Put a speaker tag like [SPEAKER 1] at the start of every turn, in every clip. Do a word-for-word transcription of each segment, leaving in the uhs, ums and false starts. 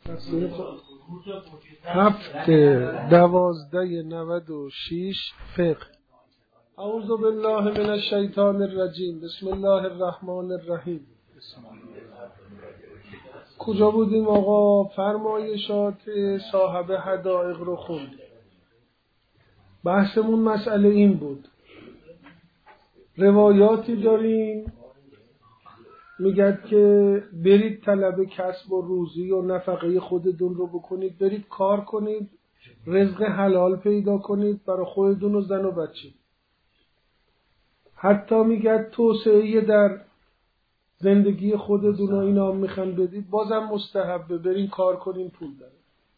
[SPEAKER 1] هفت دوازده نود و شیش فقه. اعوذ بالله من الشیطان الرجیم. بسم الله الرحمن الرحیم. کجا بودیم آقا؟ فرمایشات صاحب حدائق رو خوندیم. بحثمون مسئله این بود، روایاتی داریم میگد که برید طلب کسب و روزی و نفقه خودتون رو بکنید، برید کار کنید، رزق حلال پیدا کنید برای خودتون و زن و بچه. حتی میگد توسعه در زندگی خودتون و اینا میخوان بدید، بازم مستحبه، برین کار کنین پول داره.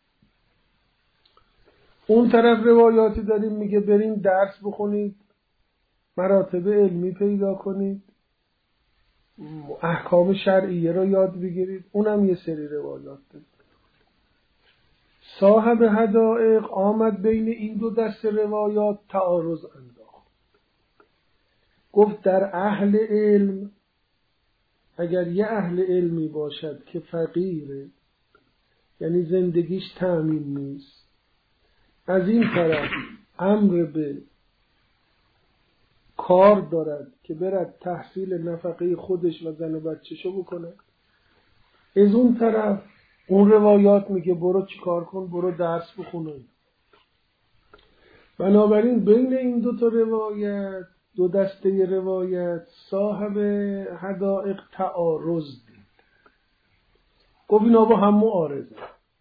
[SPEAKER 1] اون طرف روایاتی داریم میگه برین درس بخونید، مراتب علمی پیدا کنید، احکام شرعیه رو یاد بگیرید. اونم یه سری روایات داره. صاحب حدائق آمد بین این دو دست روایات تعارض انداخت. گفت در اهل علم، اگر یه اهل علمی باشد که فقیره، یعنی زندگیش تأمین نیست، از این طرف امر به کار دارد که برد تحصیل نفقه خودش و زن و بچه‌شو بکنه، از اون طرف اون روایات میگه برو چی کار کن، برو درس بخونه. بنابراین بین این دو تا روایت، دو دسته روایت، صاحب حدائق تعارض دید. گفت اینا با هم معارضه.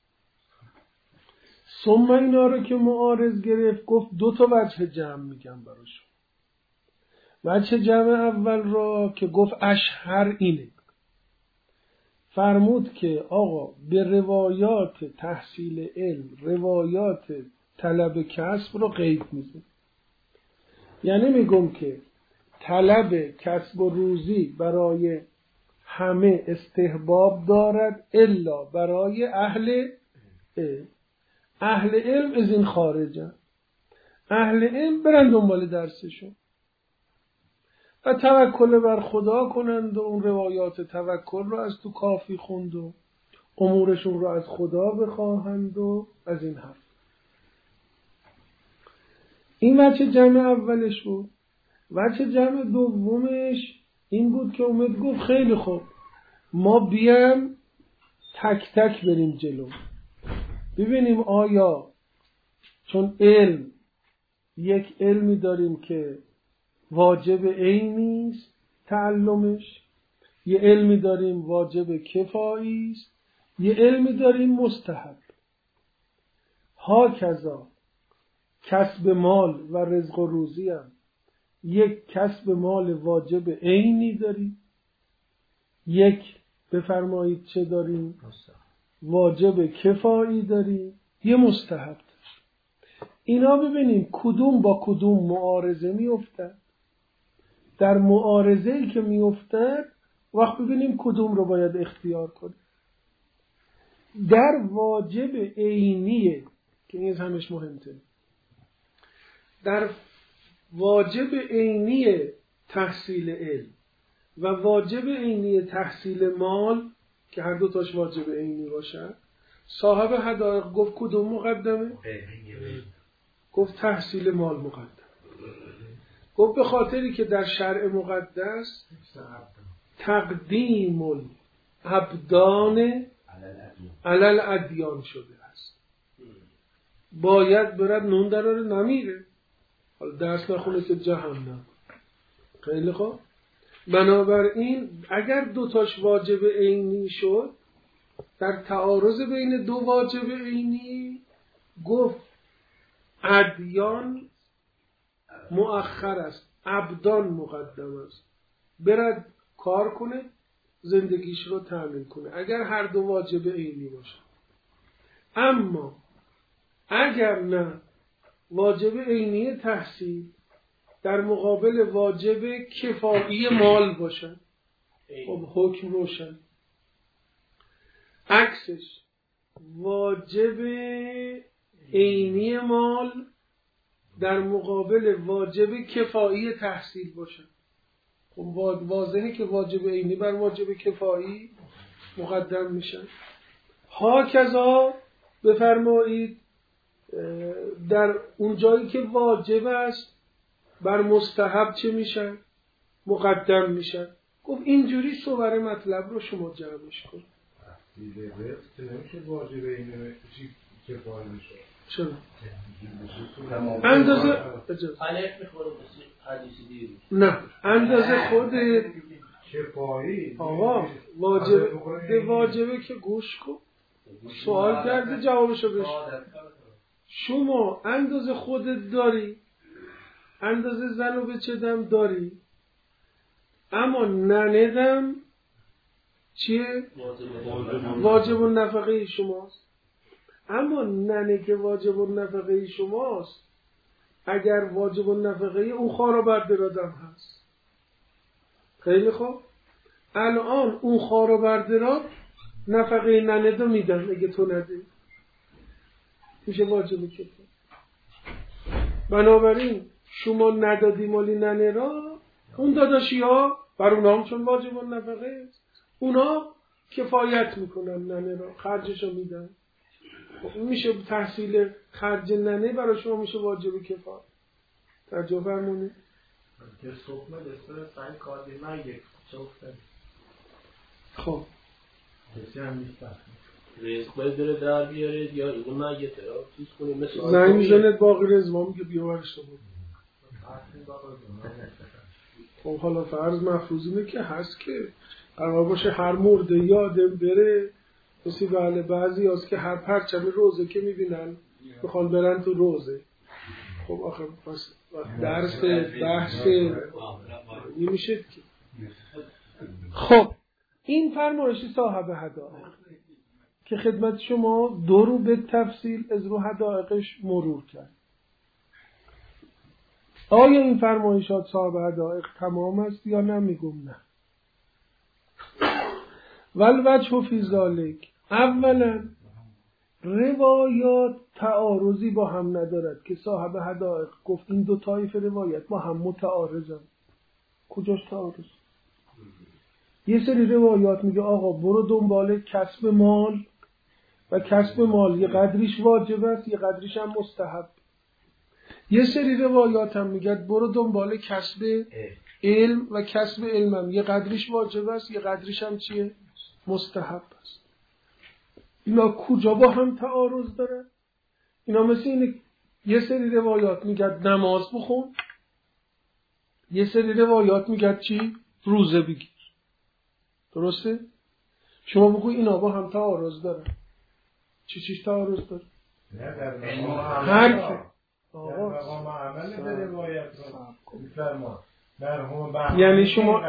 [SPEAKER 1] ثم اینا رو که معارض گرفت گفت دو تا وجه جمع میگم براشون. وجه جمع اول را که گفت اشهر اینه، فرمود که آقا به روایات تحصیل علم، روایات طلب کسب رو قید میزن. یعنی میگم که طلب کسب و روزی برای همه استحباب دارد الا برای اهل علم. اهل علم از این خارجن، اهل علم برن دنبال درسشون و توکل بر خدا کنند و اون روایات توکل رو از تو کافی خوند و امورشون رو از خدا بخواهند و از این حرف. این وجه جمع اولش بود. وجه جمع دومش این بود که اومد گفت خیلی خوب، ما بیام تک تک بریم جلو، ببینیم آیا چون علم یک علمی داریم که واجب عینی است تعلمش، یه علمی داریم واجب کفایی است، یه علمی داریم مستحب. هاکذا کسب مال و رزق و روزی هم یک کسب مال واجب عینی داریم، یک بفرمایید چه داریم؟ واجب کفایی داریم، یه مستحب داریم. اینا ببینیم کدوم با کدوم معارضه می افتد. در معارضه‌ای که می افتد وقت ببینیم کدوم رو باید اختیار کنیم. در واجب عینیه که این همش مهمه، در واجب عینی تحصیل علم و واجب عینی تحصیل مال که هر دو تاش واجب عینی باشه، صاحب حدائق گفت کدوم مقدمه؟ گفت تحصیل مال مقدم. گفت به خاطری که در شرع مقدس تقدیم الابدان علی الادیان شده است. باید برد نون دراره، نمیره، حالا درس نخونه که جهنم. خیلی خوب. بنابراین اگر دوتاش واجب عینی شد، در تعارض بین دو واجب عینی گفت ادیان مؤخر است، ابدان مقدم است. برد کار کنه، زندگیش رو تامین کنه اگر هر دو واجب عینی باشه. اما اگر نه، واجب عینی تحصیل در مقابل واجب کفایی مال باشه، خب حکم روشن. عکسش واجب عینی مال در مقابل واجب کفایی تحصیل باشه، خب واضحه که واجب عینی بر واجب کفایی مقدم میشن. هاکذا بفرمایید در اون جایی که واجب است بر مستحب چه میشن؟ مقدم میشن. گفت اینجوری صور مطلب رو شما جمعش کن.
[SPEAKER 2] دیگه وقت نمیشه واجبه اینه چی که فایل میشه.
[SPEAKER 1] چرا؟ اندازه
[SPEAKER 3] الف میخوره بس حدیثی دیگه.
[SPEAKER 1] نه اندازه خود
[SPEAKER 2] شفاهی
[SPEAKER 1] آقا واجب ده واجبه که گوش کن. سوال کرده جوابشو بشه. شما اندازه خودت داری، اندازه زن و بچه‌دم داری، اما نندم چیه؟ واجب النفقه شماست. اما ننه که واجب النفقه شماست، اگر واجب النفقه اون خارا بردرادم هست. خیلی خوب، الان اون خارا بردراد نفقه ننه دو میدن، اگه تو نده میشه واجب کفایه. بنابراین شما ندادی مالی ننه را، اون داداشی ها بر اونا هم چون واجب النفقه است، اونا کفایت میکنن ننه را، خرجشو میدن. میشه تحصیل خرج ننه برای شما میشه واجب کفایه. توجه فرمونید.
[SPEAKER 3] که سوکمه دستور سعی کاری من یک چوفته.
[SPEAKER 1] خب
[SPEAKER 3] کسی هم نیست رزق باید بره در بیارید یا اینو من یه طرف چیز کنیم مثل
[SPEAKER 1] زنگ میزنید باقی رزق میگه بیاورش تو بود. خب حالا فرض مفروض اینه که هست که قرار باشه هر مرده یادم بره، مثل بله بعضی هست که هر پرچمی روزه که میبینن بخوان برن تو روزه. خب آخه بس درس بحث نمیشه که. خب این فرمایشی صاحب هدایق که خدمت شما دو رو به تفصیل از رو هدایقش مرور کرد. آیا این فرمایشات صاحب هدایق تمام است یا نه؟ میگم نه. والوجه فی ذالک، اولا روایات تعارضی با هم ندارد که صاحب هدایق گفت این دو طایفه روایت با هم متعارضن. کجاش تعارض؟ یه سری روایات میگه آقا برو دنبال کسب مال و کسب مال یه قدریش واجب است یه قدریش هم مستحب. یه سری روایات هم میگه برو دنبال کسب علم و کسب علم هم یه قدریش واجب است یه قدریش هم چیه؟ مستحب است. اینا کجا با هم تعارض داره؟ اینا مثل اینه یه سری روایات میگه نماز بخون، یه سری روایات میگه چی؟ روزه بگیر. درسته؟ شما بگو اینا با هم تعارض داره. چی چیش تعارض داره؟
[SPEAKER 2] نه در
[SPEAKER 1] حرف
[SPEAKER 2] آقا مقام عمل به روایت رو میفرما مرحوم
[SPEAKER 1] یعنی شما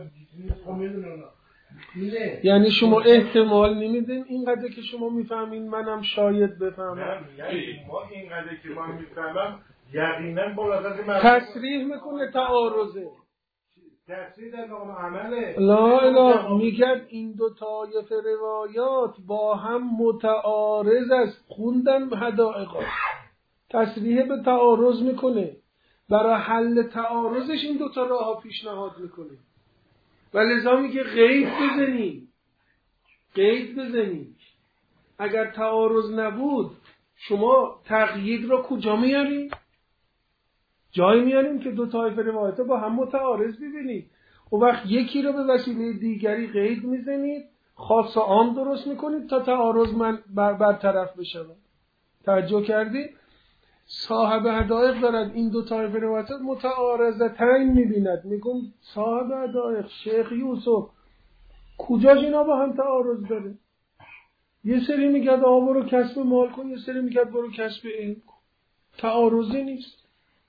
[SPEAKER 1] یعنی شما احتمال نمیدین اینقدر که شما میفهمین منم شاید بفهمم.
[SPEAKER 2] یعنی ما اینقدر که من میفهمم یقینا بالاتر
[SPEAKER 1] تصریح میکنه تعارضه.
[SPEAKER 2] تصریح در مقام عمله.
[SPEAKER 1] لا اله میگن این دو طایفه روایات با هم متعارض است. خوندن هدایقات تصریح به تعارض میکنه، برای حل تعارضش این دو تا راه پیشنهاد میکنه و لذا میگه قید بزنی قید بزنی. اگر تعارض نبود شما تقیید رو کجا میاریم؟ جایی میاریم که دو طایفه روایت با هم متعارض ببینید و وقت یکی رو به وسیله دیگری قید میزنید، خاص و عام درست میکنید تا تعارض من بر برطرف بشه. توجه کردید؟ صاحب هدایق دارد این دو طایفه روایت متعارضتین میبیند. میگم صاحب هدایق شیخ یوسف کجاش اینا با هم تعارض داره؟ یه سری میگه آقا برو کسب مال کن، یه سری میگه برو کسب علم کن. تعارضی نیست.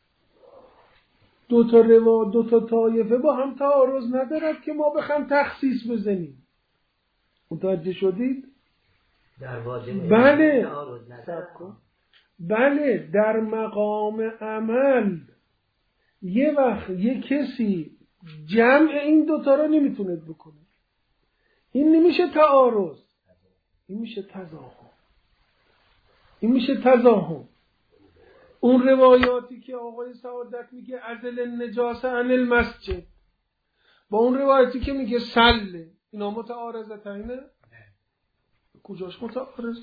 [SPEAKER 1] دو تا روا دو تا طایفه با هم تعارض ندارد که ما بخوام تخصیص بزنیم. متوجه شدید؟
[SPEAKER 4] در واجب
[SPEAKER 1] بله
[SPEAKER 4] تعارض نداره.
[SPEAKER 1] بله در مقام عمل یه وقت یه کسی جمع این دوتا رو نمیتونه بکنه. این نمیشه تعارض، این میشه تضاهم. این میشه تضاهم. اون روایاتی که آقای سعادت میگه ازل النجاسه عن المسجد با اون روایاتی که میگه سله، اینا متعارضتینه؟ کجاش متعارض؟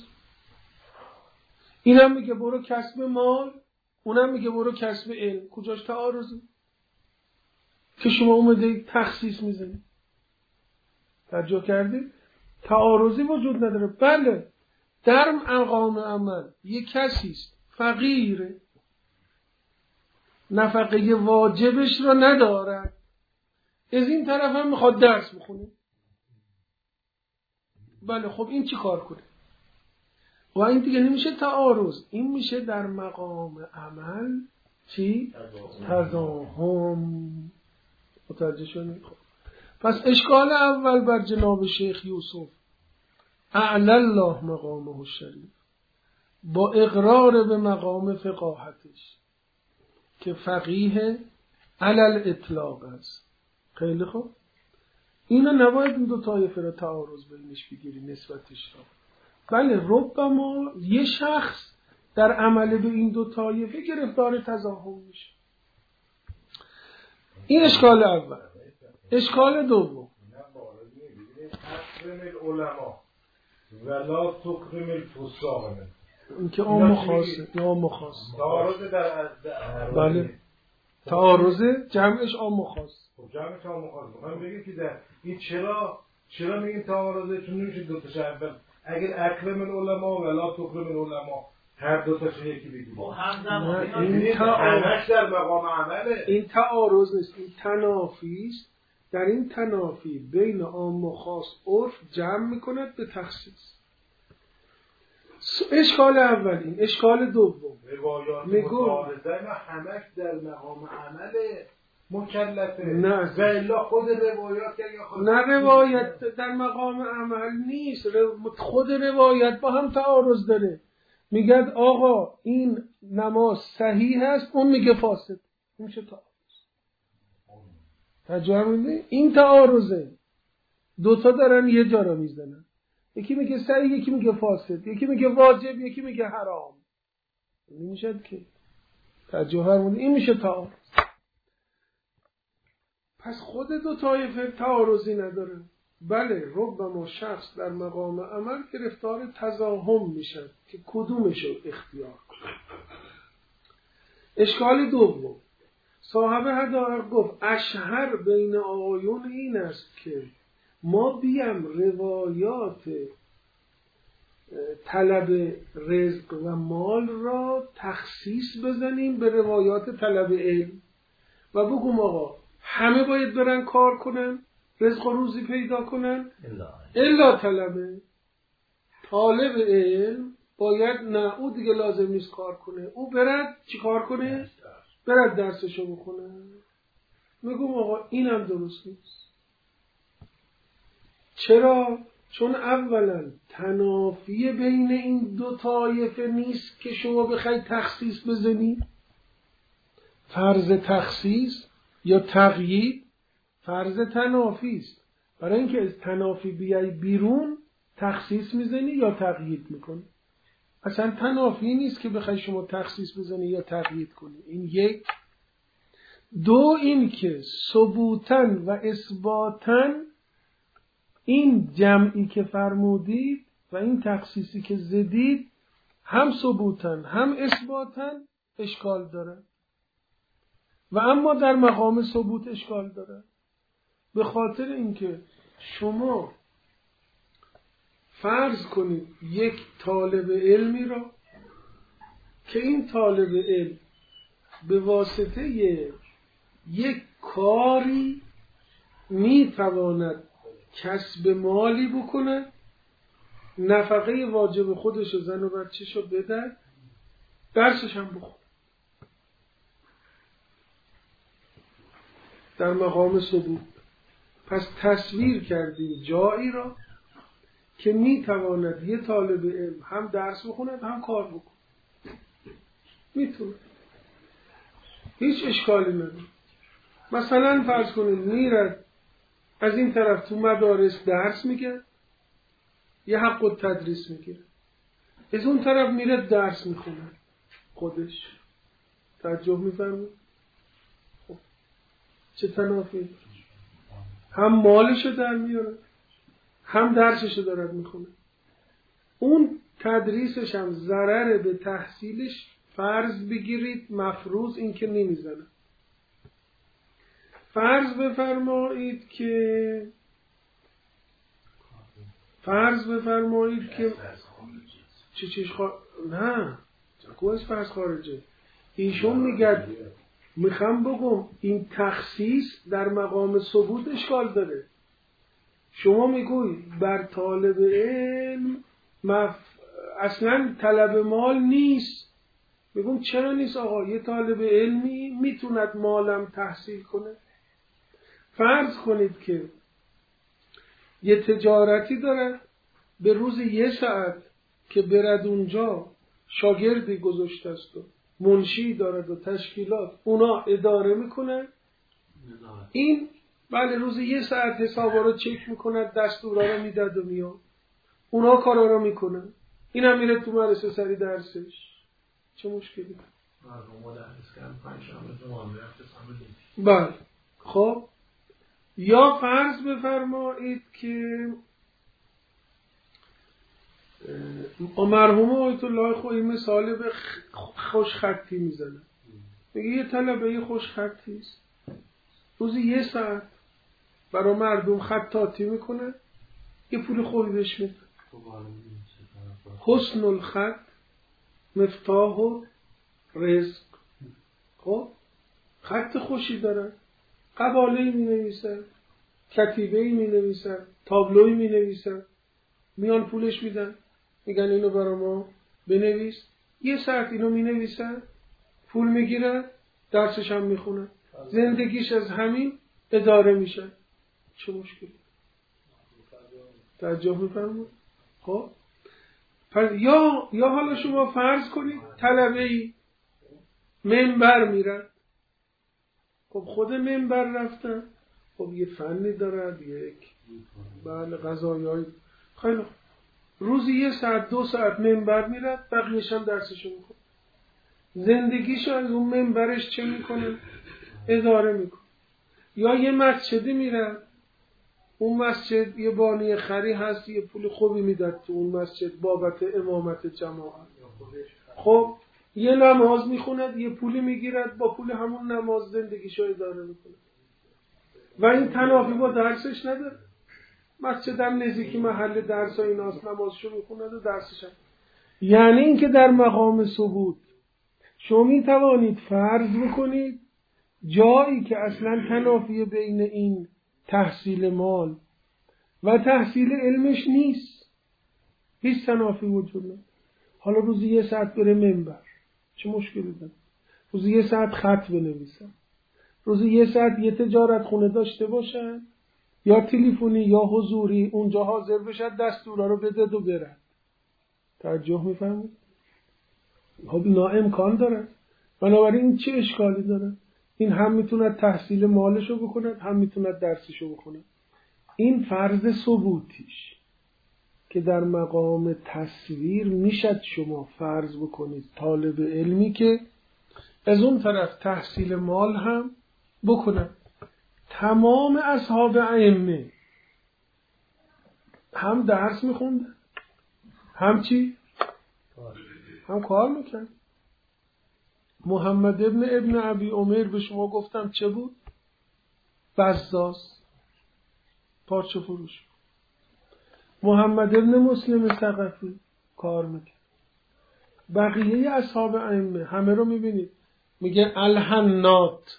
[SPEAKER 1] اینم میگه برو کسب مال، اونم میگه برو کسب علم، کجاش تعارضه؟ که شما اومده تخصیص میزنید. توجه کردید؟ تعارضی وجود نداره. بله در مقام عمل یک کسی است فقیره، نفقه واجبش را ندارد، از این طرف هم میخواد درس بخونه. بله خب این چی کار کنه؟ و این دیگه نمیشه تعارض، این میشه در مقام عمل چی؟ تضاهم. متوجه شدید؟ خب پس اشکال اول بر جناب شیخ یوسف اعلی الله مقامه الشریف با اقرار به مقام فقاهتش که فقیه علل اطلاق است. خیلی خوب، اینو نباید این دو طایفه را تعارض بینش بگیری نسبتش را. بله ربما یه شخص در عمل به این دو طایفه گرفتار تضاهم میشه. این اشکال اول. اشکال دوم
[SPEAKER 2] اکرم العلماء ولا تکرم الفساق،
[SPEAKER 1] این که عام خاصه یا عام خاصه.
[SPEAKER 2] تعارض در
[SPEAKER 1] بله تعارض جمعش عام خاص.
[SPEAKER 2] خب جمعش عام خاص. من بگید که در این چرا چرا میگیم تعارضه؟ چون نمیشه دو تاش اول. اگر اکرم العلماء ولا تکرم العلماء هر دو تاش یکی بگیم.
[SPEAKER 1] این تعارض
[SPEAKER 2] در مقام عمله.
[SPEAKER 1] این تعارض نیست، این تنافی است. در این تنافی بین عام و خاص عرف جمع میکند به تخصیص. اشکال اولین. اشکال دوم
[SPEAKER 2] روایات متعارضه ما همش در مقام عمله مکلفه.
[SPEAKER 1] نه
[SPEAKER 2] و الا خود روایات یا خود
[SPEAKER 1] نه روایت در مقام عمل نیست. خود روایت با هم تعارض داره. میگه آقا این نماز صحیح هست، اون میگه فاسد. میشه تعارض. تجربه این تعارضه. دوتا دارن یه جا رو میزنن. یکی میگه صحیح، یکی میگه فاسد، یکی میگه واجب، یکی میگه حرام. این میشه که تجربه این میشه تعارض. پس خود دو طایفه تعارضی نداره. بله ربما شخص در مقام عمل گرفتار تضاهم میشه که کدومش رو اختیار کنه. اشکال دوم صاحب حدائق گفت اشهر بین آیون این است که ما بیم روایات طلب رزق و مال را تخصیص بزنیم به روایات طلب علم و بگم آقا همه باید برن کار کنن، رزق و روزی پیدا کنن، الا طلبه طالب علم باید نه، او دیگه لازم نیست کار کنه، او برد چی کار کنه؟ برد درسشو بکنه. میگم آقا اینم درست نیست. چرا؟ چون اولا تنافی بین این دو طایفه نیست که شما بخواید تخصیص بزنی. فرض تخصیص یا تقیید فرض تنافی است. برای اینکه از تنافی بیای بیرون تخصیص میزنی یا تقیید میکنی. اصلا تنافی نیست که بخوای شما تخصیص بزنی یا تقیید کنی. این یک. دو این که ثبوتن و اثباتن این جمعی که فرمودید و این تخصیصی که زدید هم ثبوتن هم اثباتن اشکال داره و اما در مقام ثبوت اشکال داره. به خاطر اینکه شما فرض کنید یک طالب علمی را که این طالب علم به واسطه یک کاری میتواند کسب مالی بکنه، نفقه واجب خودش و زن و بچه‌شو بده، درسش هم بخونه. در مقام ثبوت. پس تصویر کردیم جایی را که میتواند یه طالب علم هم درس بخونه هم کار بکنه. میتونه. هیچ اشکالی نداره. مثلا فرض کنید میرد از این طرف تو مدارس درس میگه، یه حق التدریس میگیره، از اون طرف میره درس میخونه خودش. توجه میفرمید؟ خب چه تنافی؟ هم مالشو در میاره هم درسشو دارد میخونه. اون تدریسش هم ضرر به تحصیلش فرض بگیرید مفروض این که نمیزنه. فرض بفرمایید که فرض بفرمایید که چه چیز خوا... نه کوز فرض خارجه. ایشون میگه میخوام بگم این تخصیص در مقام ثبوت اشکال داره. شما میگوی بر طالب علم مف... اصلا طلب مال نیست. میگم چرا نیست آقا؟ یه طالب علمی میتوند مالم تحصیل کنه. فرض کنید که یه تجارتی داره، به روز یه ساعت که برد اونجا شاگردی گذاشته است و منشی دارد و تشکیلات اونا اداره میکنن. این بله روز یه ساعت حسابا رو چک میکند، دستورا رو میداد و میاد، اونا کارا رو میکنن، این هم میره تو مدرسه سری درسش. چه مشکلی؟ بله. خب یا فرض بفرمایید که مرحوم آیت الله خویی مثال به خوش خطی میزنه. میگه یه طلبه یه خوش خطی است، روزی یه ساعت برای مردم خطاطی میکنه، یه پول خوبی بهش میده. حسن الخط مفتاح و رزق. خب خط خوشی داره، قباله‌ای می نویسن، کتیبه‌ای می نویسن، تابلویی می نویسن، میان پولش میدن، میگن اینو برای ما بنویس. یه ساعت اینو می نویسن، پول میگیرن، درسش هم میخونن، زندگیش از همین اداره میشه. چه مشکلی؟ توجه میفرمایید؟ خب پس یا یا حالا شما فرض کنید طلبه‌ای منبر میرن. خب خود منبر رفتن، خب یه فنی دارد، یک بله غذایای خیلی خوب. روزی یه ساعت دو ساعت منبر میرد، بقیه‌اش هم درسشو میکنه. زندگیشو از اون منبرش چه میکنه؟ اداره میکنه. یا یه مسجدی میرن، اون مسجد یه بانی خری هست، یه پول خوبی میداد تو اون مسجد بابت امامت جماعت. خب یه نماز میخوند، یه پولی میگیرد، با پول همون نماز زندگیشو اداره میکنه و این تنافی با درسش نداره. مسجد هم نزدیکی محل درس و ایناست، نمازشو میخوند و درسش هم. یعنی این که در مقام ثبوت شما میتوانید فرض بکنید جایی که اصلا تنافی بین این تحصیل مال و تحصیل علمش نیست، هیچ تنافی وجود نداره. حالا روزی یه ساعت بره منبر، چه مشکلی داره؟ روزی یه ساعت خط بنویسن، روزی یه ساعت یه تجارت خونه داشته باشن، یا تلفنی یا حضوری اونجا حاضر بشد، دستورا رو بده و برد. توجه میفهمید؟ خب اینا امکان داره. بنابراین این چه اشکالی داره؟ این هم میتوند تحصیل مالشو بکند، هم میتوند درسشو بکند. این فرض ثبوتیش که در مقام تصویر میشد شما فرض بکنید طالب علمی که از اون طرف تحصیل مال هم بکنه. تمام اصحاب ائمه هم درس میخوند، هم چی؟ هم کار میکرد. محمد ابن ابن ابی عمر به شما گفتم چه بود؟ بزاز، پارچه فروش. محمد ابن مسلم ثقفی کار میکرد. بقیه اصحاب ائمه همه رو میبینید میگه الحنات.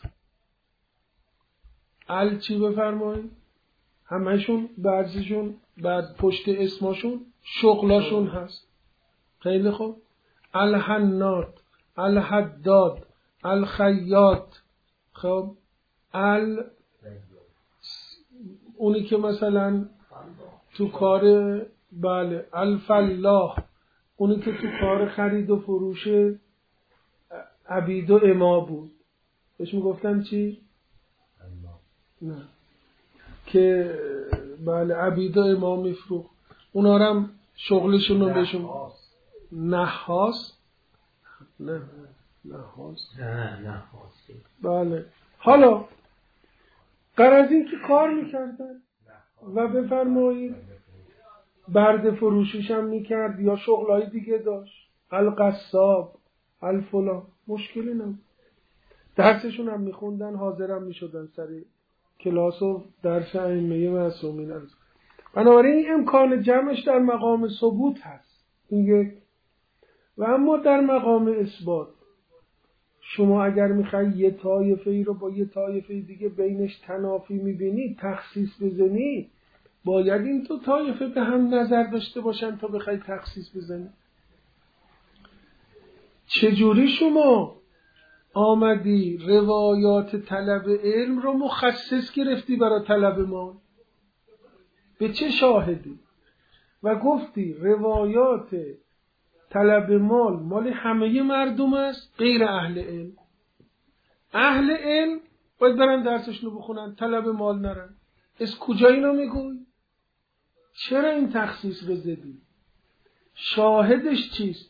[SPEAKER 1] ال چی بفرمایید؟ همهشون بعضیشون بعد پشت اسمشون شغلاشون هست. خیلی خوب. الحنات، الحداد، الخیاط. خب ال اونی که مثلا تو کار بله الفلاح، اونی که تو کار خرید و فروش عبید و اما بود، بهش میگفتن چی؟ نه که بله عبید و اما میفروخت، اونا هم شغلشون رو بهشون نحاس. نه نحاس
[SPEAKER 4] نه نحاس.
[SPEAKER 1] بله. حالا غرض این که کار میکردن و بفرمایید برده فروشیش هم میکرد یا شغلای دیگه داشت، القصاب الفلان، مشکلی نم. درسشون هم میخوندن، حاضرم میشدن سر کلاس و درس ائمه معصومین. بنابراین این امکان جمعش در مقام ثبوت هست، این یک. و اما در مقام اثبات شما اگر میخوای یه طایفه ای رو با یه طایفه دیگه بینش تنافی میبینی، تخصیص بزنی، باید این تو طایفه به هم نظر داشته باشن تا بخوای تخصیص بزنی. چجوری شما آمدی روایات طلب علم رو مخصص گرفتی برای طلب مال؟ به چه شاهدی؟ و گفتی روایات طلب مال مال همه مردم است غیر اهل علم. اهل علم باید برن درسشون رو بخونن، طلب مال نرن. از کجا اینو میگوی؟ چرا این تخصیص بزدی؟ شاهدش چیست؟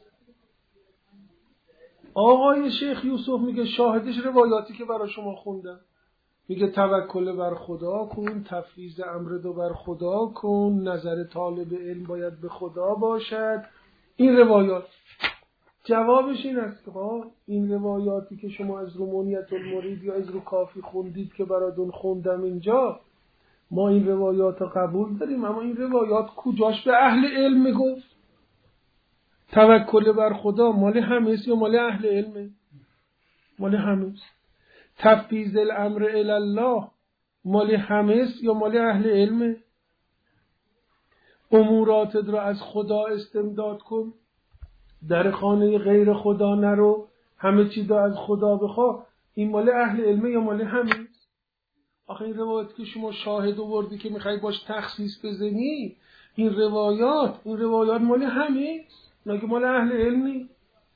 [SPEAKER 1] آقای شیخ یوسف میگه شاهدش روایاتی که برای شما خوندم. میگه توکل بر خدا کن، تفویض امر دو بر خدا کن، نظر طالب علم باید به خدا باشد. این روایات جوابش این است که این روایاتی که شما از رو منیت المرید یا از رو کافی خوندید که براتون خوندم اینجا، ما این روایات قبول داریم، اما این روایات کجاش به اهل علم میگفت؟ توکل بر خدا مال همه یا مال اهل علمه؟ مال همه. تفویض الامر الی الله مال همه یا مال اهل علمه؟ اموراتت را از خدا استمداد کن، در خانه غیر خدا نرو، همه چیز را از خدا بخواه، این مال اهل علمه یا مال همه؟ آخه این روایت که شما شاهد آوردی که میخوای باش تخصیص بزنی، این روایات این روایات مال همه مگه مال اهل علم نی؟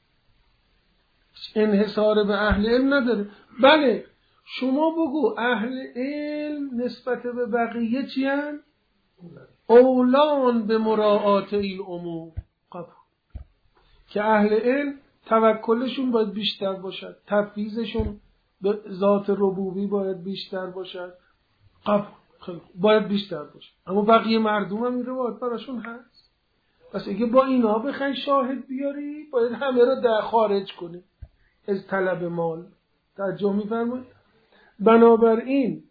[SPEAKER 1] انحصار به اهل علم نداره. بله شما بگو اهل علم نسبت به بقیه چی هن؟ اولان به مراعات این امور، قبول. که اهل علم توکلشون باید بیشتر باشد، تفویضشون به ذات ربوبی باید بیشتر باشد، قبول، باید بیشتر باشد. اما بقیه مردم هم این روایت براشون هست. پس اگه با اینا بخوای شاهد بیاری باید همه رو در خارج کنی از طلب مال. توجه می‌فرمایید؟ بنابراین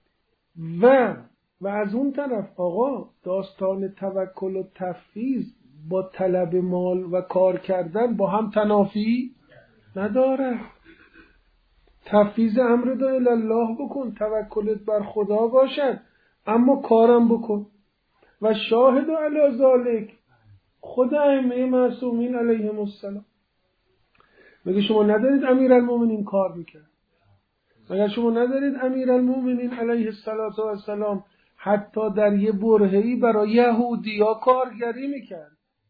[SPEAKER 1] و و از اون طرف آقا داستان توکل و تفویض با طلب مال و کار کردن با هم تنافی نداره. تفویض امر دو الی الله بکن، توکلت بر خدا باشد، اما کارم بکن. و شاهد علی ذالک خود ائمه معصومین علیهم السلام. مگه شما ندارید امیرالمومنین کار میکرد؟ مگه شما ندارید امیرالمومنین علیه السلام حتی در یه برهه‌ای برای یهودیا کارگری میکرد،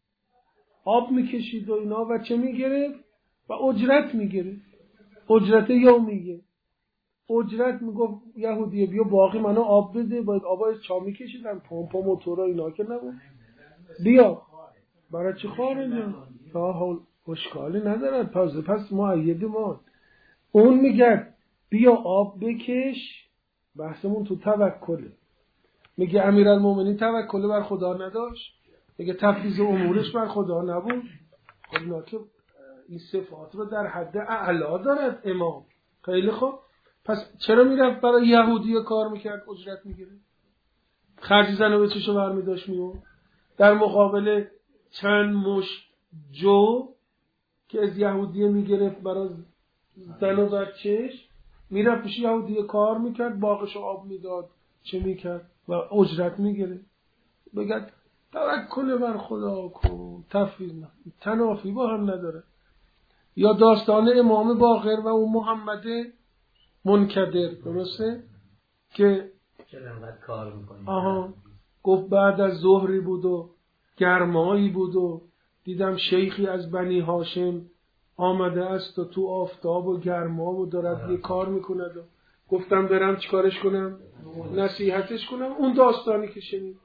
[SPEAKER 1] آب میکشید و اینا و چه میگرفت؟ و اجرت میگرفت، اجرت یومیه. اجرت میگفت یهودیه بیا باقی منو آب بده، باید آبا از چا میکشیدن، پمپ و موتورا اینا که نبود، بیا برای چی خاره نه؟ تا حال اشکالی ندارد. پس پس معید ما اون میگه بیا آب بکش. بحثمون تو توکله. میگه امیرالمومنین توکل بر خدا نداشت؟ میگه تفویض امورش بر خدا نبود؟ خب اینا که این صفات رو در حد اعلا دارد امام. خیلی خوب، پس چرا میرفت برای یهودی کار میکرد اجرت میگیره؟ خرج زن و بچه‌شو برمیداشت میون در مقابل چند مشت جو که از یهودی میگرفت برای زن و بچه‌ش، میرفت پیش یهودی کار میکرد، باقشو آب میداد، چه میکرد و اجرت میگیره. بگد توکل بر خدا کن، تفویض نه، تنافی با هم نداره. یا داستان امام باقر و اون محمد منکدر، درسته؟ که
[SPEAKER 4] چرا انقدر کار میکنی؟
[SPEAKER 1] آها گفت بعد از ظهری بود و گرمایی بود و دیدم شیخی از بنی هاشم آمده است و تو آفتاب و گرما و دارد یه کار میکند و گفتم برم چیکارش کنم؟ نصیحتش کنم. اون داستانی که شنید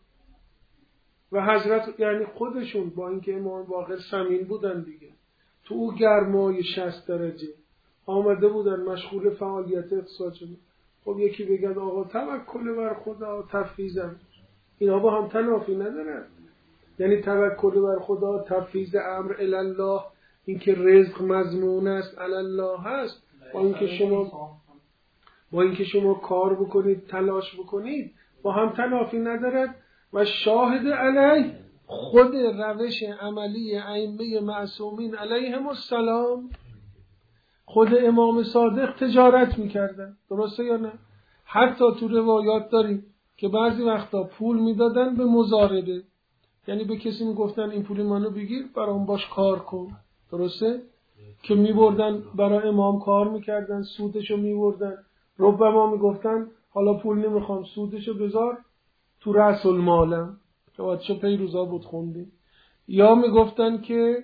[SPEAKER 1] و حضرت یعنی خودشون با اینکه امام باقر سمین بودن دیگه، تو او گرمای شصت درجه آمده بودن مشغول فعالیت اقتصادی. خب یکی بگد آقا توکل بر خدا و تفویض، اینا با هم تنافی ندارن. یعنی توکل بر خدا، تفویض امر الی الله، اینکه رزق مضمون است الی الله هست. با اینکه شما با اینکه شما کار بکنید، تلاش بکنید، با هم تنافی ندارد. و شاهد علیه خود روش عملی ائمه معصومین علیهم السلام، خود امام صادق تجارت میکردن، درسته یا نه؟ حتی تو روایات داریم که بعضی وقتا پول میدادن به مضاربه، یعنی به کسی میگفتن این پول منو بگیر برام باش کار کن، درسته؟ که میبردن برای امام کار میکردن، سودشو میبردن. ربما میگفتن حالا پول نمیخوام، سودشو بذار تو رأس المالم، که بچه پیروزا بود خوندیم. یا میگفتن که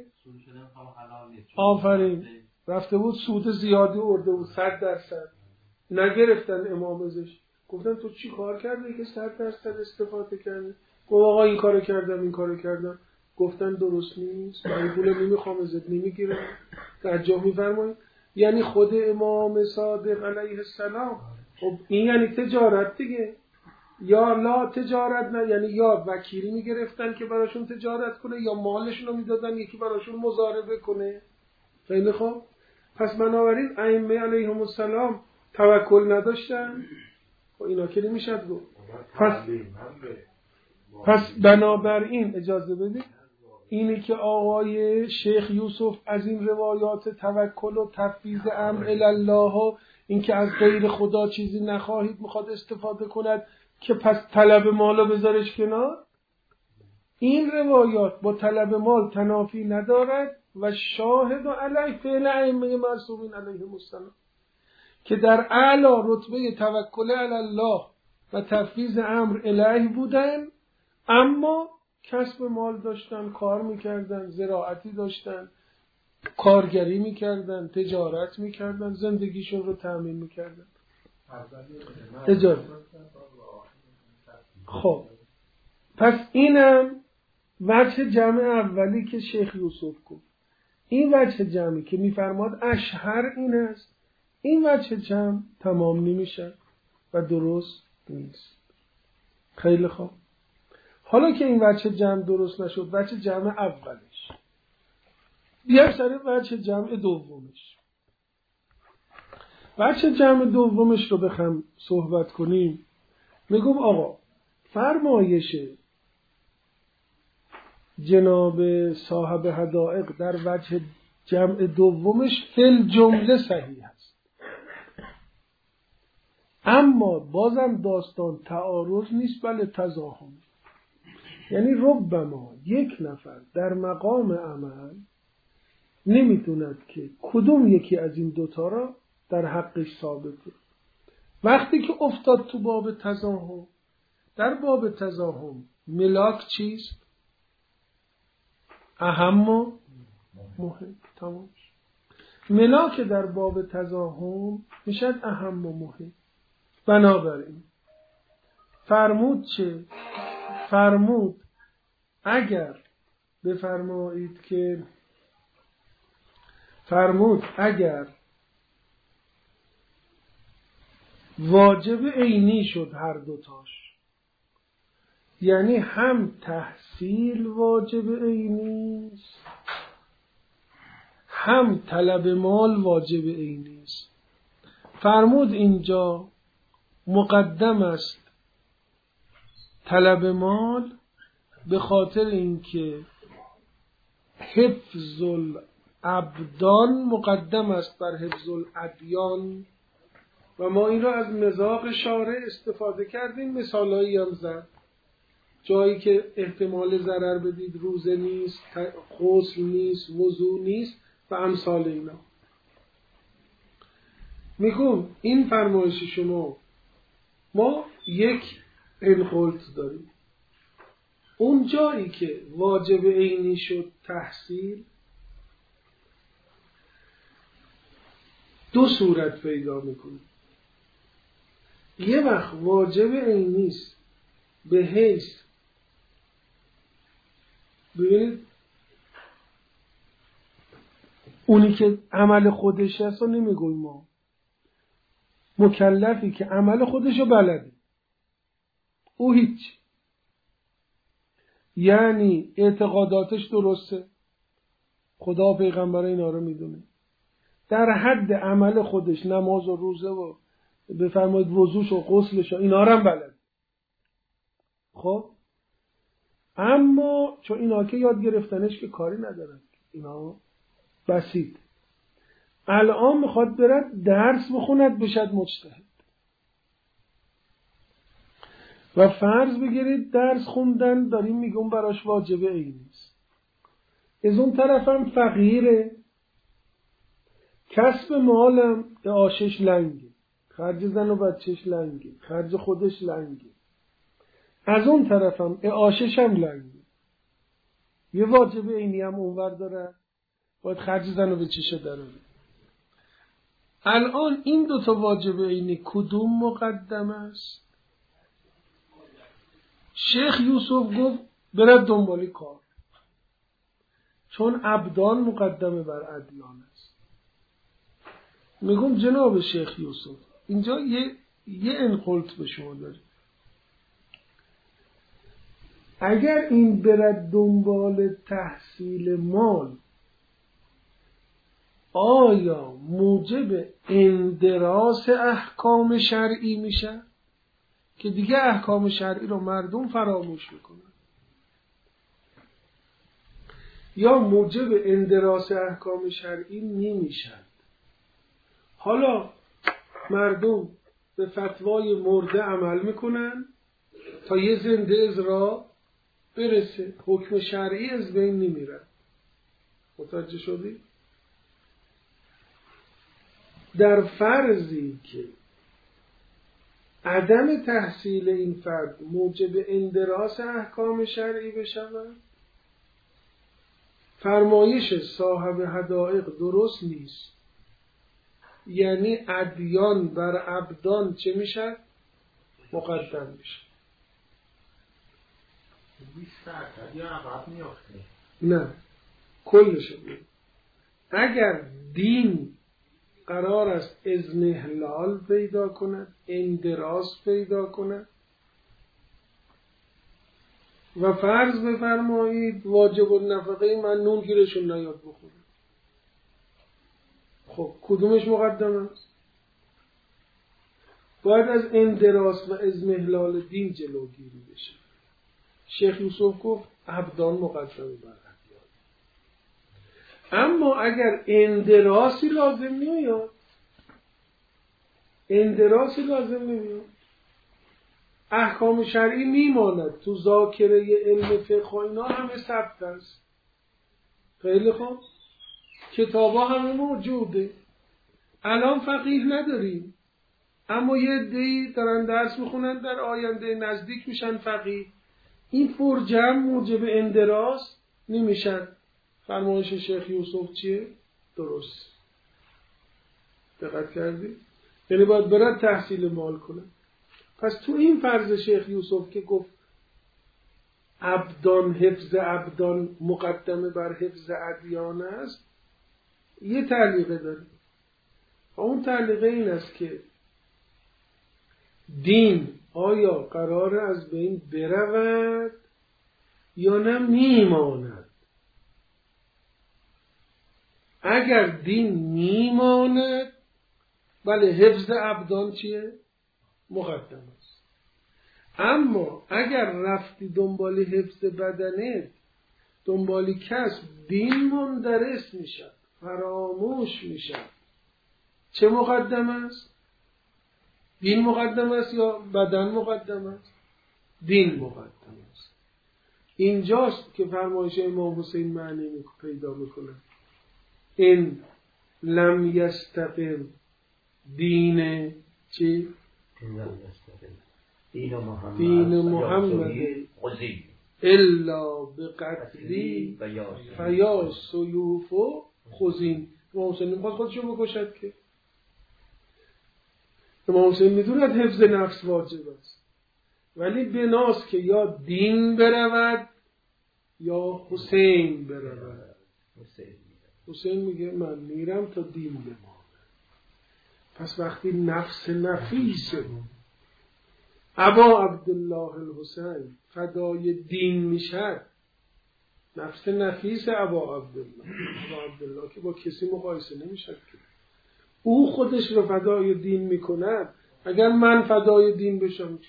[SPEAKER 1] آفرین رفته بود سود زیادی ارده بود، صد درصد نگرفتن امام ازش، گفتن تو چی کار کردی که صد درصد استفاده کردی؟ گفت آقا این کارو کردم این کارو کردم. گفتن درست نیست، من پول نمیخوام ازت، نمیگیرم. توجه میفرمایید؟ یعنی خود امام صادق علیه السلام، خب این یعنی تجارت دیگه. یا لا تجارت نه، یعنی یا وکیلی میگرفتن که براشون تجارت کنه، یا مالشون رو میدادن یکی براشون مضاربه کنه. خیلی خوب. پس بنابراین ائمه علیهم السلام توکل نداشتن، خب اینا که نمیشد گفت. پس پس بنابراین اجازه بدید اینی که آقای شیخ یوسف از این روایات توکل و تفویض امر الی الله و این که از غیر خدا چیزی نخواهید میخواد استفاده کند که پس طلب مالو بذارش کنار، این روایات با طلب مال تنافی ندارد و شاهد و علیه فعل ائمه معصومین علیهم السلام که در اعلی رتبه توکل علی الله و تفویض امر الیه بودن، اما کسب مال داشتن، کار میکردن، زراعتی داشتن، کارگری میکردن، تجارت میکردن، زندگیشون رو تأمین میکردن. اجازه. خب پس اینم وجه جمع اولی که شیخ یوسف گفت. این وجه جمعی که میفرماد اشهر این است، این وجه جمع تمام نمیشه و درست نیست. خیلی خوب. حالا که این وجه جمع درست نشد، وجه جمع اولش، بیایم سر وجه جمع دومش. وجه جمع دومش رو بخوام صحبت کنیم، میگم آقا فرمایش جناب صاحب حدائق در وجه جمع دومش فل جمله صحیح است، اما بازم داستان تعارض نیست بله تضاهم. یعنی ربما یک نفر در مقام عمل نمیدوند که کدوم یکی از این دوتا را در حقش ثابته. وقتی که افتاد تو باب تضاهم، در باب تضاهم ملاک چیست؟ اهم و مهم. تمام. ملاک در باب تضاهم میشد اهم و مهم. بنابراین فرمود چه؟ فرمود اگر بفرمایید که فرمود اگر واجب عینی شد هر دوتاش، یعنی هم تحصیل واجب عینی است، هم طلب مال واجب عینی است. فرمود اینجا مقدم است طلب مال به خاطر اینکه حفظ الابدان مقدم است بر حفظ الادیان، و ما این را از مذاق شارع استفاده کردیم، مثالایی هم زد، جایی که احتمال ضرر بدید روزه نیست، غسل نیست، وضو نیست و امثال اینا. میگم این فرمایش شما ما یک انخلط داریم. اون جایی که واجب عینی شد تحصیل، دو صورت پیدا میکنه. یه وقت واجب عینی است به حیث، ببینید اونی که عمل خودش هست و نمیگویم ما، مکلفی که عمل خودشو بلده او هیچ. یعنی اعتقاداتش درسته، خدا پیغمبر اینا رو میدونه، در حد عمل خودش نماز و روزه و بفرمایید وضوش و غسلش و اینا رو هم بلد. خب اما چون اینا که یاد گرفتنش که کاری ندارن، اینا بسیط، الان میخواد برد درس بخوند بشد مجتهد. و فرض بگیرید درس خوندن داریم میگم براش واجبه این نیست. از اون طرفم فقیره، کسب مالم آشش لنگه، خرج زن و بچهش لنگه، خرج خودش لنگه، از اون طرفم آشش هم لنگه، یه واجبه اینی هم اونور داره، باید خرج زن و بچهش داره. الان این دوتا واجبه اینی کدوم مقدم است؟ شیخ یوسف گفت برد دنبالی کار، چون ابدان مقدمه بر ادیان است. میگم جناب شیخ یوسف اینجا یه یه انقلت به شما داره. اگر این برد دنبال تحصیل مال آیا موجب اندراس احکام شرعی میشه که دیگه احکام شرعی رو مردم فراموش میکنن، یا موجب اندراس احکام شرعی نمیشن؟ حالا مردم به فتوای مرده عمل میکنن تا یه زنده از را برسه، حکم شرعی از بین نمیره. متوجه شدی؟ در فرضی که عدم تحصیل این فرد موجب اندراس احکام شرعی بشود، فرمایش صاحب حدائق درست نیست. یعنی ادیان بر ابدان چه میشه؟ مقدم میشه.
[SPEAKER 3] بیست درصد یا عقب میافته؟
[SPEAKER 1] نه، کلش بود. اگر دین قرار است اضمحلال پیدا کند، اندراس پیدا کند، و فرض بفرمایید واجب النفقه من نون گیرشون نیاد بخوره، خب کدومش مقدم است؟ باید از اندراس و اضمحلال دین جلوگیری بشه. شیخ یوسف گفت ابدان مقدمه بر ادیان. اما اگر اندراسی لازم میاد، اندراسی لازم نمیاد، احکام شرعی میماند، تو ذاکره علم فقه و اینا همه ثبت است، خیلی خوب، کتابا همه موجوده. الان فقیه نداریم، اما یه عده‌ای دارن درس میخونن در آینده نزدیک میشن فقیه. این فرجم موجب اندراس نمیشن. فرمایش شیخ یوسف چیه؟ درست. دقت کردی؟ یعنی باید برد تحصیل مال کنن. پس تو این فرض شیخ یوسف که گفت ابدان، حفظ ابدان مقدمه بر حفظ ادیان است، یه تعلیقه داره. و اون تعلیقه این است که دین آیا قراره از بین برود یا نه میماند؟ اگر دین میماند، بله حفظ ابدان چیه؟ مقدم است. اما اگر رفتی دنبال حفظ بدنت، دنبال کسب، دین مندرس میشه، فراموش میشه، چه مقدم است؟ دین مقدم است یا بدن مقدم است؟ دین مقدم است. اینجاست که فرمایش امام حسین معنی پیدا میکنه. این لم یستقم دین چی؟
[SPEAKER 4] دین محمد,
[SPEAKER 1] دین محمد الا بقتلی فیا سیوف و خزین. امام حسین نمیخواد خودشو بکشد که. امام حسین میدوند حفظ نفس واجب است، ولی بناست که یا دین برود یا حسین برود. حسین میگه من میرم تا دین بمانه. پس وقتی نفس نفیسه ابا عبدالله الحسین فدای دین میشد، نفس نفیس ابا عبدالله، ابا عبدالله که با کسی مقایسه نمیشد که او خودش رو فدای دین میکند، اگر من فدای دین بشم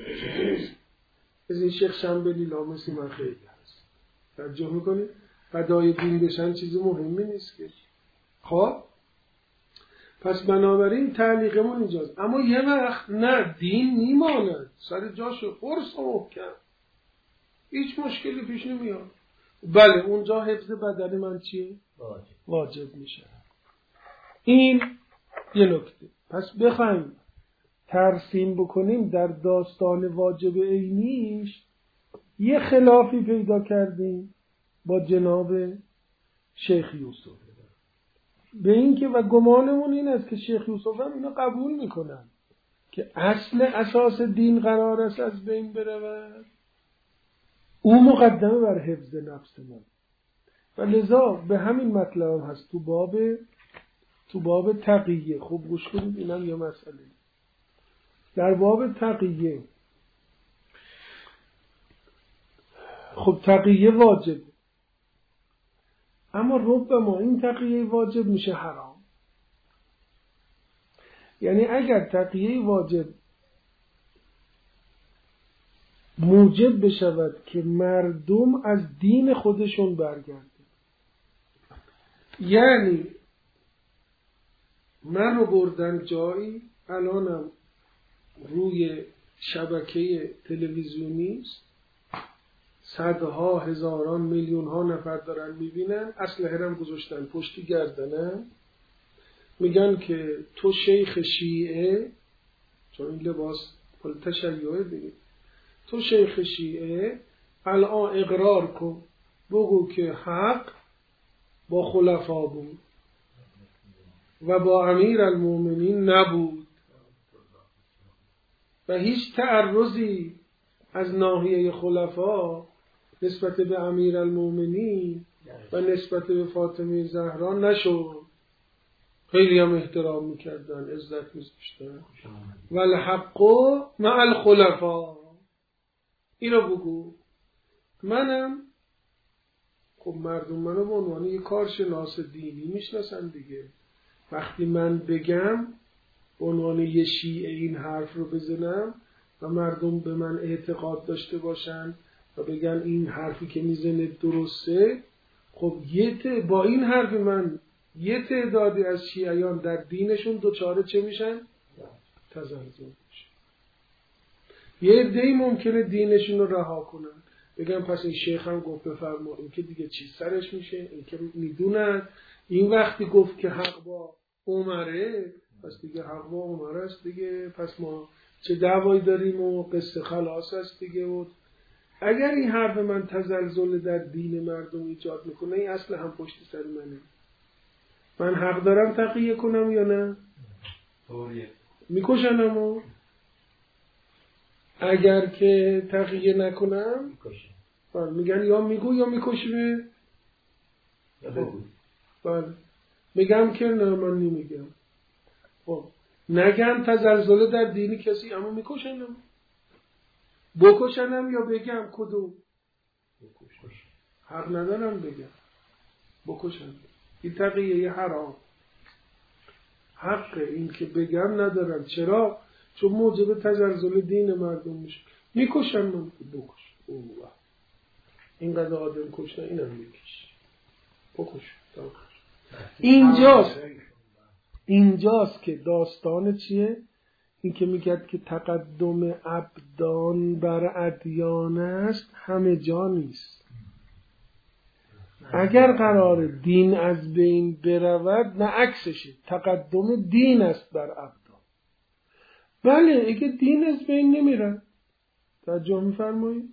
[SPEAKER 1] از این شیخ شنبلی لامسی من خیلی هست. توجه میکنید؟ فدای دین بشن چیز مهمی نیست که. خب پس بنابراین تعلیقمون اینجاست. اما یه وقت نه، دین میماند سر جاشو قرص و محکم، هیچ مشکلی پیش نمیاد. بله اونجا حفظ بدن من چیه؟ واجب, واجب میشه. این یه نکته. پس بخوایم ترسیم بکنیم در داستان واجب عینیش یه خلافی پیدا کردیم با جناب شیخ یوسف، به این که و گمانمون این است که شیخ یوسف هم اینا قبول میکنن که اصل اساس دین قرار است از بین برود، او مقدمه بر حفظ نفس من و لذا به همین مطلب هم هست تو باب تو باب تقیه. خوب گوش کنید، اینم یه مسئله. در باب تقیه، خب تقیه واجب، اما ربما این تقیه واجب میشه حرام. یعنی اگر تقیه واجب موجب بشود که مردم از دین خودشون برگردن، یعنی من رو بردن جایی، الانم روی شبکه تلویزیونی است، صدها هزاران میلیون ها نفر دارن میبینن، اسلحه هم گذاشتن پشتی گردنه، میگن که تو شیخ شیعه، چون این لباس پل تشیعه دیگه، تو شیخ شیعه الان اقرار کن بگو که حق با خلفا بود و با امیر المومنین نبود و هیچ تعرضی از ناحیه خلفا نسبت به امیر المومنین و نسبت به فاطمه زهرا نشد. خیلی هم احترام میکردن، عزت میذاشتن. والحق مع الخلفا، اینو بگو. منم خب مردم منو به عنوان یک کارشناس دینی میشناسن دیگه. وقتی من بگم به عنوان یه شیعه این حرف رو بزنم و مردم به من اعتقاد داشته باشن و بگن این حرفی که میزنه درسته، خب یه با این حرف من یه تعدادی از شیعیان در دینشون دوچاره چه میشن؟ تزلزل میشن. یه عده‌ای ممکنه دینشون رو رها کنن، بگم پس این شیخ هم گفت بفرما، این که دیگه چی سرش میشه، این که میدونن این وقتی گفت که حق با عمره، پس دیگه حق با عمره است دیگه، پس ما چه دعوایی داریم و قصه خلاص است دیگه. بود اگر این حرف من تزلزل در دین مردم ایجاد میکنه، این اصل هم پشت سر منه، من حق دارم تقیه کنم یا نه؟ میکشنم و اگر که تقیه نکنم بله میگن یا میگو یا میکشیمه
[SPEAKER 3] یا بگو.
[SPEAKER 1] بله میگم که نه من نمیگم. خب نگم تزلزل در دینی کسی، اما میکشنم. بکشنم یا بگم کدوم؟ بکش. حق ندارم بگم بکشنم. این تقیه حرام، حق این که بگم ندارم. چرا؟ چون موجب تزلزل دین مردم میشه. میکشن من بکش. اوه اینقدر آدم کشتن اینم میکش بکش. اینجاست اینجاست که داستان چیه؟ این که میگد که تقدم ابدان بر ادیان است، همه جا نیست. اگر قرار دین از بین برود، نه عکسشه، تقدم دین است بر ابدان. بله اگه دین از بین نمیره، توجه میفرمایید،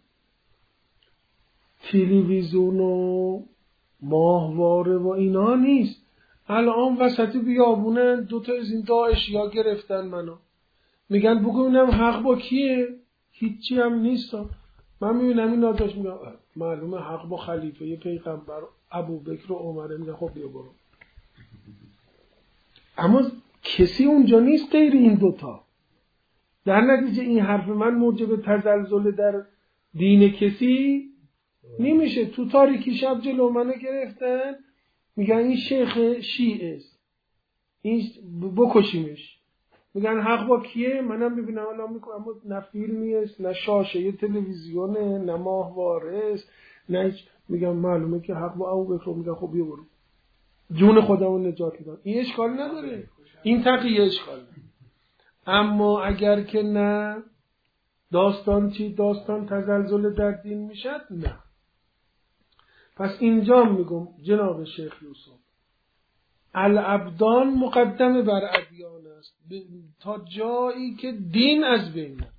[SPEAKER 1] تلویزیون و ماهواره و اینا نیست. الان وسط بیابونه دوتا از این داعشی ها گرفتن منو، میگن بگو اینم حق با کیه؟ هیچی هم نیست. من میبینم این ناداش میگم معلومه حق با خلیفه یه پیغمبر ابوبکر و عمره. میگن خب بیا برو. اما کسی اونجا نیست غیر این دوتا. در نتیجه این حرف من موجب تزلزل در دین کسی نمیشه. تو تاریکی شب جلو منو گرفتن میگن این شیخ شیعه است، این بکشیمش. میگن حق با کیه؟ منم ببینم الان میکنم، اما نه فیلمی است، نه شاشه تلویزیونه، نه ماهواره است، نه. میگم معلومه که حق با ابوبکر. میگن خب بیا برو جون خودمو نجات میدم. این اشکال نداره، این تقیه اشکال نداره. اما اگر که نه، داستان چی؟ داستان تزلزل در دین میشد؟ نه. پس اینجا میگم جناب شیخ یوسف، الابدان مقدمه بر ادیان است تا جایی که دین از بین رفت.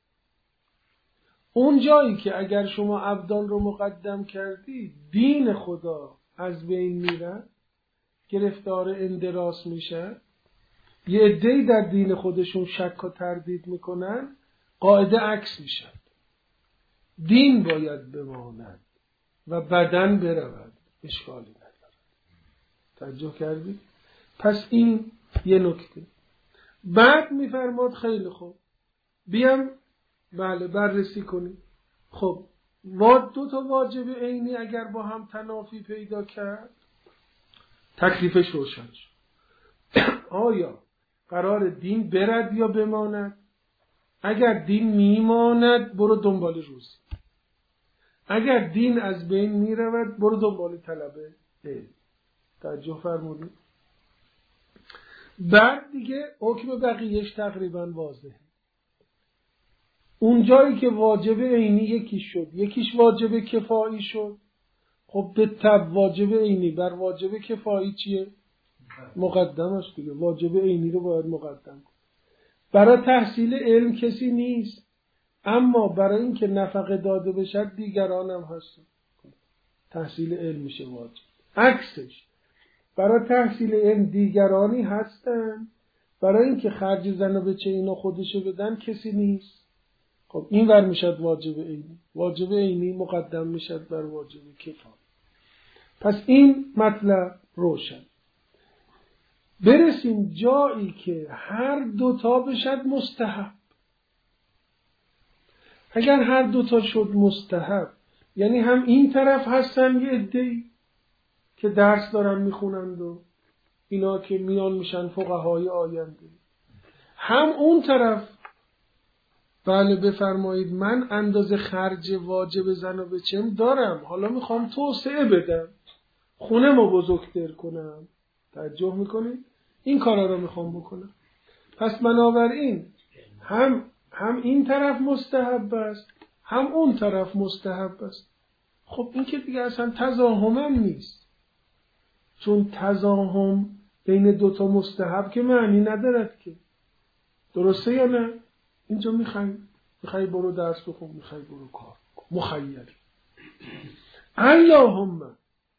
[SPEAKER 1] اون جایی که اگر شما ابدان رو مقدم کردی، دین خدا از بین میره، گرفتار اندراس میشه، یه عده‌ای در دین خودشون شک و تردید میکنن، قاعده عکس میشن. دین باید بماند و بدن برود، اشکالی نداره. توجه کردی؟ پس این یه نکته. بعد میفرماد خیلی خوب بیام بله بررسی کنیم. خب دو تا واجب عینی اگر با هم تنافی پیدا کرد، تکلیفش روشن شد. آیا قرار دین برد یا بماند؟ اگر دین میماند برو دنبال روزی، اگر دین از بین میرود برو دنبال طلب علم. توجه فرمودید؟ بعد دیگه حکم بقیهش تقریبا واضحه. اون جایی که واجب عینی یکی شد، یکیش واجب کفایی شد، خب به تبع واجب عینی بر واجب کفایی چیه؟ مقدمش دیگه. واجب عینی رو باید مقدم کن. برای تحصیل علم کسی نیست، اما برای اینکه نفقه داده بشد دیگران هم هستن، تحصیل علم میشه واجب. عکسش برای تحصیل علم دیگرانی هستن، برای اینکه خرج زن و بچه اینا خودشو بدن کسی نیست. خب این ور میشد واجب عینی، واجب عینی مقدم میشد بر واجب کفایی. پس این مطلب روشن. برسیم جایی که هر دوتا بشد مستحب. اگر هر دوتا شد مستحب، یعنی هم این طرف هستن یه عده‌ای که درس دارن میخونند و اینا که میان میشن فقهای آینده، هم اون طرف بله بفرمایید من اندازه خرج واجب زن و بچم دارم، حالا میخوام توسعه بدم، خونه‌مو بزرگتر کنم. توجه میکنید؟ این کارا رو میخوام بکنم. پس بنابراین هم هم این طرف مستحب است، هم اون طرف مستحب است. خب این که دیگه اصلا تزاهم هم نیست، چون تزاهم بین دوتا مستحب که معنی ندارد که. درسته یا نه؟ اینجا میخوای میخوای برو درس بخون، میخوای برو کار، مخیر. اللهم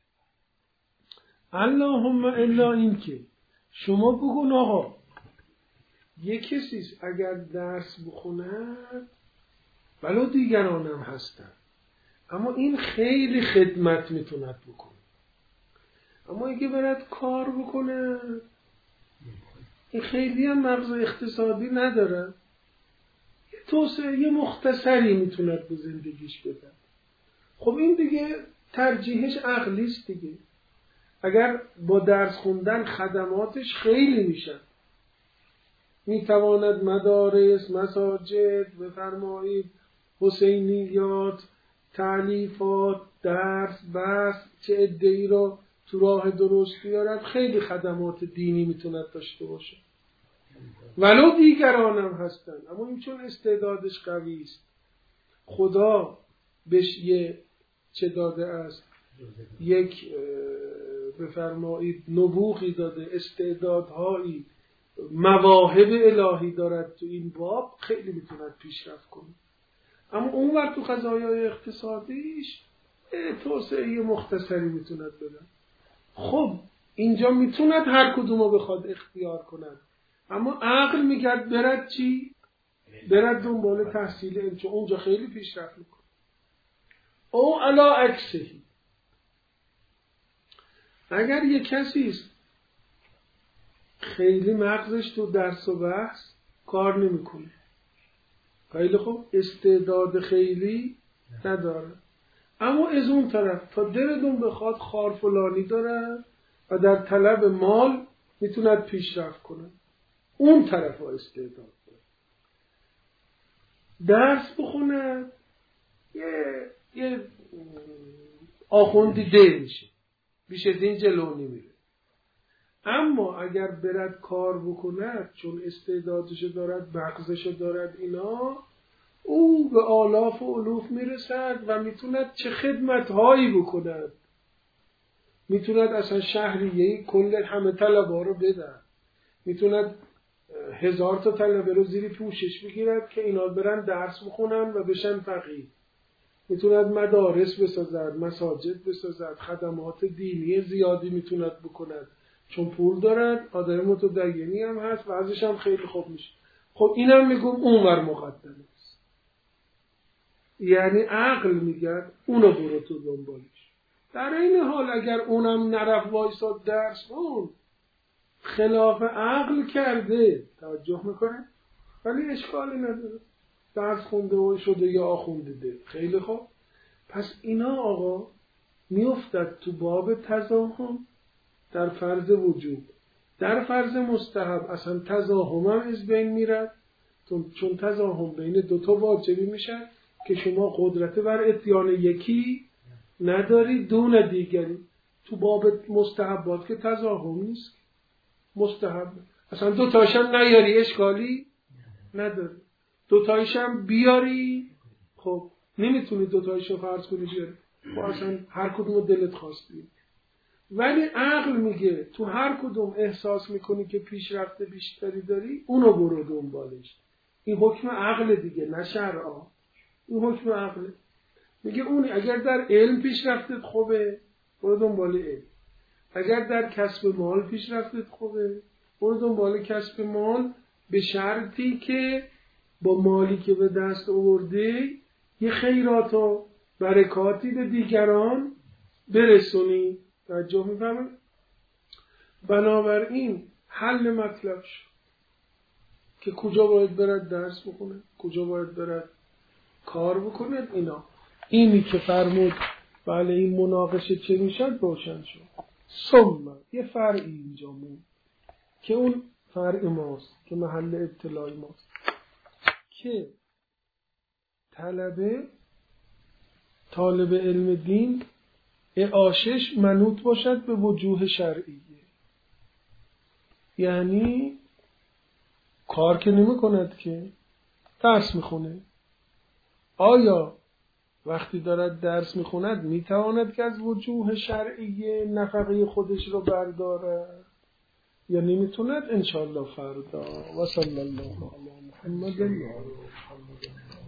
[SPEAKER 1] اللهم الا این که شما بگون آقا یک کسیست اگر درس بخوند ولو دیگرانم هستن، اما این خیلی خدمت میتوند بکنه، اما اگه برد کار بکنه این خیلی هم مغز اقتصادی نداره، یه توسعه مختصری میتوند به زندگیش بده. خب این دیگه ترجیحش عقلیست دیگه. اگر با درس خوندن خدماتش خیلی میشن، میتواند مدارس، مساجد، بفرمایید حسینیات، تعلیفات، درس، بس چه عده‌ای رو تو راه درست بیارد، خیلی خدمات دینی میتوند داشته باشه ولو دیگرانم هستن. اما این چون استعدادش قوی است، خدا بهش یه چه داده است، یک بفرمایید نبوغی داده، استعدادهایی، مواهب الهی دارد تو این باب، خیلی میتوند پیشرفت کنه. اما اون وقت تو قضایای اقتصادیش توسعه مختصری میتوند بده. خب اینجا میتوند هر کدومو بخواد اختیار کند، اما عقل میگرد برد چی؟ برد دنبال تحصیل علم، چون اونجا خیلی پیشرفت میکنه. او علا عکسهی، اگر یک کسی است خیلی مغزش تو درس و بحث کار نمیکنه، خیلی خوب، استعداد خیلی نداره. اما از اون طرف تا دلتون بخواد خار فلانی داره و در طلب مال میتوند پیشرفت کنه. اون طرف ها استعداد داره. درس بخونه، یه یه آخوندی ده میشه، بیش از این جلو نمیره. اما اگر برد کار بکند، چون استعدادشو دارد، مغزشو دارد، اینا او به آلاف و الوف میرسد و میتوند چه خدمتهایی بکند. میتوند اصلا شهریه کل همه طلبه رو بده، میتوند هزار تا طلبه رو زیر پوشش بگیرد که اینا برن درس بخونن و بشن فقیه. میتوند مدارس بسازد، مساجد بسازد، خدمات دینی زیادی میتوند بکند، چون پول دارد، آدم متدینی هم هست و ازش هم خیلی خوب میشه. خب اینم میگم اونور مقدمه است، یعنی عقل میگرد اونو برو تو دنبالش. در این حال اگر اونم نرفت وایساد درس خون، خلاف عقل کرده، توجه میکنه، ولی اشکالی نداره، درس خونده و شده یا آخونده ده. خیلی خوب، پس اینا آقا میافتد تو باب تزاحم در فرض وجوب. در فرض مستحب اصلا تزاحم هم از بین میرد، چون تزاحم بین دوتا واجبی میشه که شما قدرت بر اتیان یکی نداری دون دیگری. تو باب مستحبات که تزاحم نیست، مستحب اصلا دوتاشم نیاری اشکالی نداری، دوتایشم بیاری خب نمیتونی دوتایشو فرض کنی بیاری، خب اصلا هر کدوم دلت خواست بیاری. ولی عقل میگه تو هر کدوم احساس میکنی که پیشرفت بیشتری داری اونو برو دنبالش. این حکم عقل دیگه، نه شرع. این حکم عقل میگه اون اگر در علم پیشرفتت خوبه برو دنبال علم، اگر در کسب مال پیشرفتت خوبه برو دنبال کسب مال، به شرطی که با مالی که به دست آورده یه خیرات و برکاتی به دیگران برسونی. توجه می‌فرمایید؟ بنابراین حل مطلب شد که کجا باید برد درس بخونه، کجا باید برد کار بکنه. اینا اینی که فرمود بله این مناقشه چه میشد روشن شد. ثم یه فرعی اینجا مون که اون فرع ماست که محل ابتلای ماست، که طلبه طالب علم دین اعاشش منوط باشد به وجوه شرعیه. یعنی کار که نمی کند که درس میخونه. آیا وقتی دارد درس میخوند میتواند که از وجوه شرعیه نفقه خودش رو بردارد یا نمیتوند؟ انشاءالله فردا. و صلی الله علی محمد.